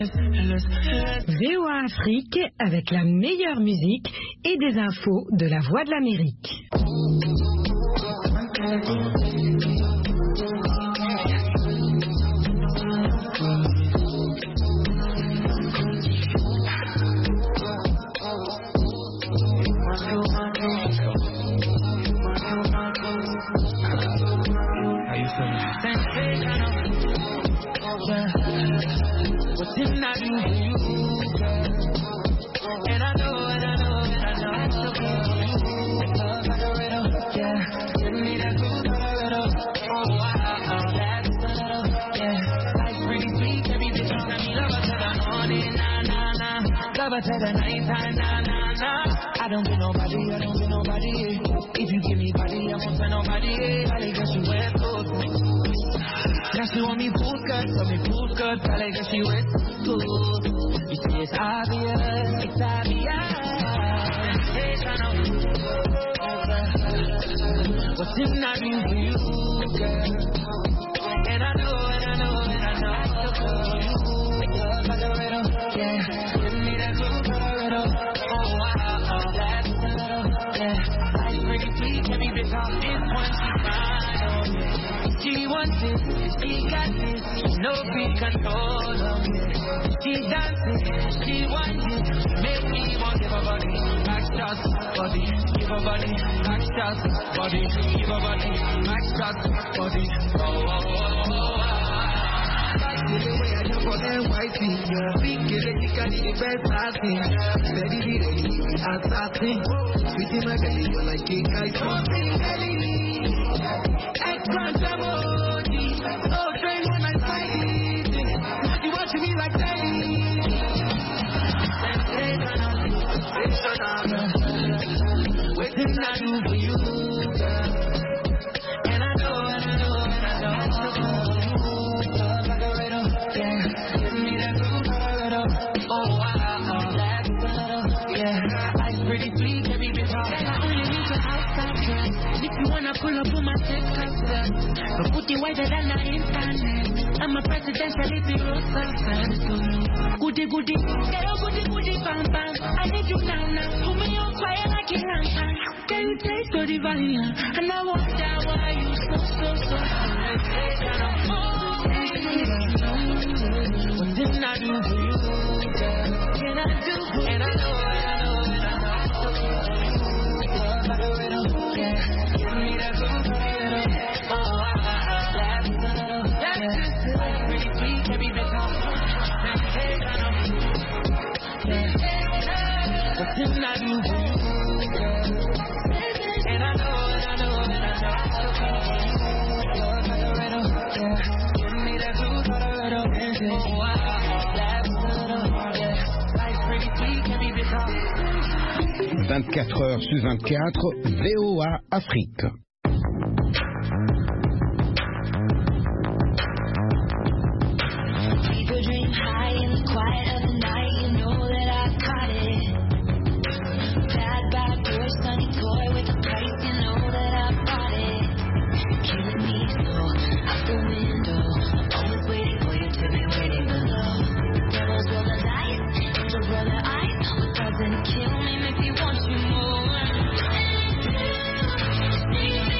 VOA Afrique avec la meilleure musique et des infos de la Voix de l'Amérique. What's in that you, girl? And I know, and I know, and I know it's so good. Colorado, yeah. Give me that blue Colorado. Oh, wow, that's Colorado, yeah. Life's pretty sweet, every bitch you tell me love her till the morning, nah, nah, nah. Love her till the nighttime, nah, nah, nah. I don't get nobody, yeah. If you give me body, I won't tell nobody, yeah. I guess you wear clothes. Now she want me full cut, I like that she wears good. You see it's obvious, Hey, turn up. What's in that ring for you, girl? And I know, Colorado, yeah. Give me that blue Colorado. Oh, wow, that's Colorado, yeah. Life's pretty sweet, let me bitch off this one, she fine, oh, yeah. She wants it, she got this, no free control, oh, yeah. She dances, she wants it, make me want give her body, max shots, body, give her body, max shots, body, give her body, max shots, body, oh, oh, oh, oh, oh. The way I jump on them white feet, yeah. Big killer, you can eat the best I think. Ready, assassin. Sweet in my belly, you're like cake, I trust me, belly. Extra emoji, oh, train when I fight. You watching me like telly. Waiting I do for you, girl. And I know. Oh, wow, that's Colorado, yeah. Life's pretty sweet, every bitch hot. I only need your outside dress. If you wanna pull up on my tech concert, but put it wider than the internet. I'm a presidential if you wrote something. Goody, girl, goody, bang, bang. I need you now. Put me on fire like a lantern. Can you taste the divine? And I wonder why you so. What didn't I do for you? Can I do? And I know. Colorado, yeah. Give me that blue Colorado. Oh, that's Colorado, yeah. Life's pretty sweet, every bitch hot. Hey, what didn't I do for you, girl? And I know. Colorado, yeah. Give me that blue Colorado. Oh, that's Colorado, yeah. Life's pretty sweet, every bitch hot. 24 heures sur 24, VOA Afrique. People dream high in the quiet of the night. You know that I caught it. Bad boy, sunny toy with a price. You know that I bought it. Killing me slow out the window. I'm always waiting for you to be waiting below. Devils roll the dice, angels roll their eyes. What doesn't kill me makes me want you more.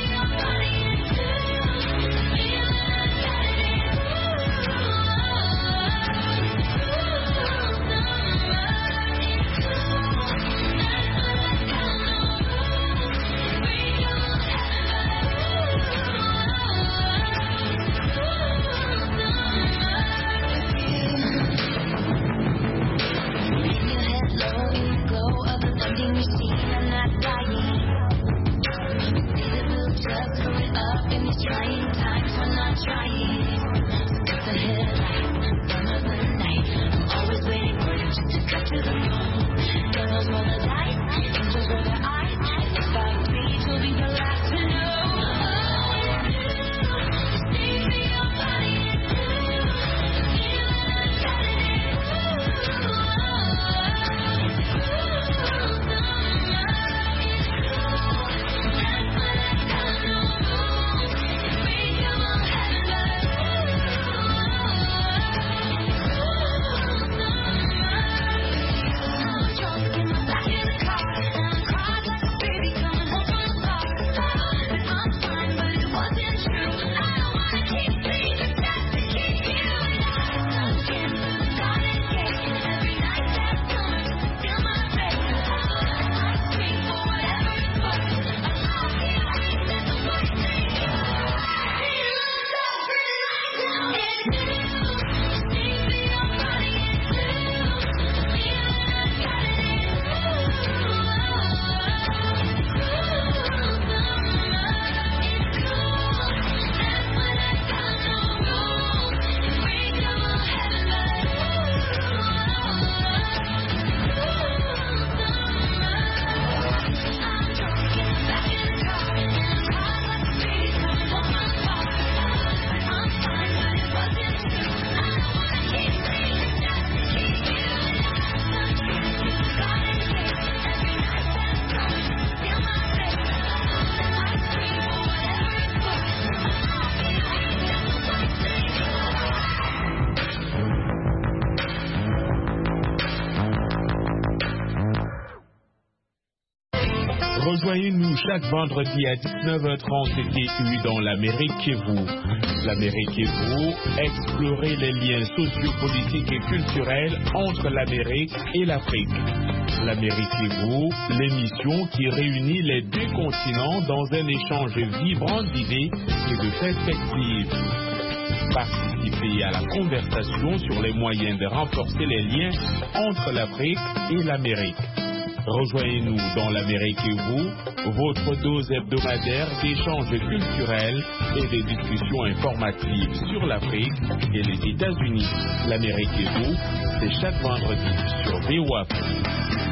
Rejoignez-nous chaque vendredi à 19h30 TTU dans l'Amérique et vous. L'Amérique et vous, explorez les liens sociopolitiques et culturels entre l'Amérique et l'Afrique. L'Amérique et vous, l'émission qui réunit les deux continents dans un échange vibrant d'idées et de perspectives. Participez à la conversation sur les moyens de renforcer les liens entre l'Afrique et l'Amérique. Rejoignez-nous dans l'Amérique et vous, votre dose hebdomadaire d'échanges culturels et des discussions informatives sur l'Afrique et les États-Unis. L'Amérique et vous, c'est chaque vendredi sur VOA Afrique.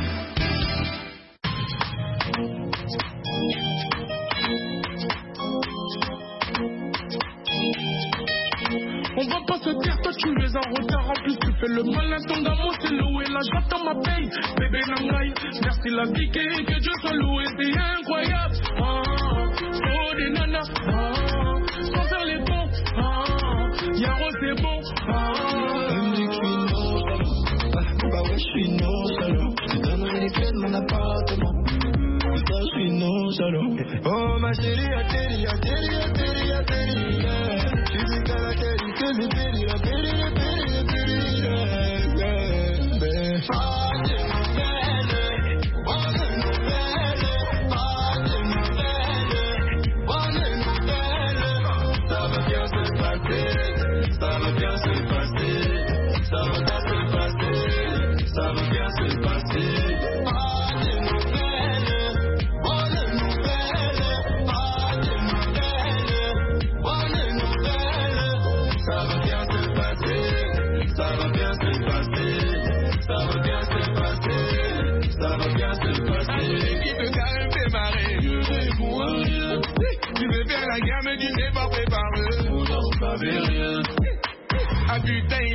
On va pas se dire, toi tu es en retard, en plus tu fais le malin, ton amour c'est loué, là j'attends ma paye, bébé Nangaï, merci la vie, que Dieu soit loué, c'est incroyable, oh des nanas, sans faire les bons, Yaro c'est bon, Elle me dit que je suis nonchalant, bah ouais je suis nonchalant, je te donnerai les clés de mon appartement, putain je suis nonchalant, oh ma chérie, atterri, atterri, atterri, atterri, yeah. Je dis qu'à la télé, que les péris, la péri, les péri, les péri, yeah. Pas de nouvelles, bonne nouvelle, pas de nouvelles, bonne nouvelle. Ça va bien se passer, ça va bien se passer, ça va bien se passer, ça va bien se passer. Pas de nouvelles, bonne nouvelle, pas de nouvelles, bonne nouvelle. Ça va bien se passer, ça va bien se passer, ça va bien se passer, ça va bien se passer. Qui te calme, fait marrer, je réponds à rien. Tu veux faire la guerre, mais tu n'es pas préparé. Vous n'en savez rien. Ah putain,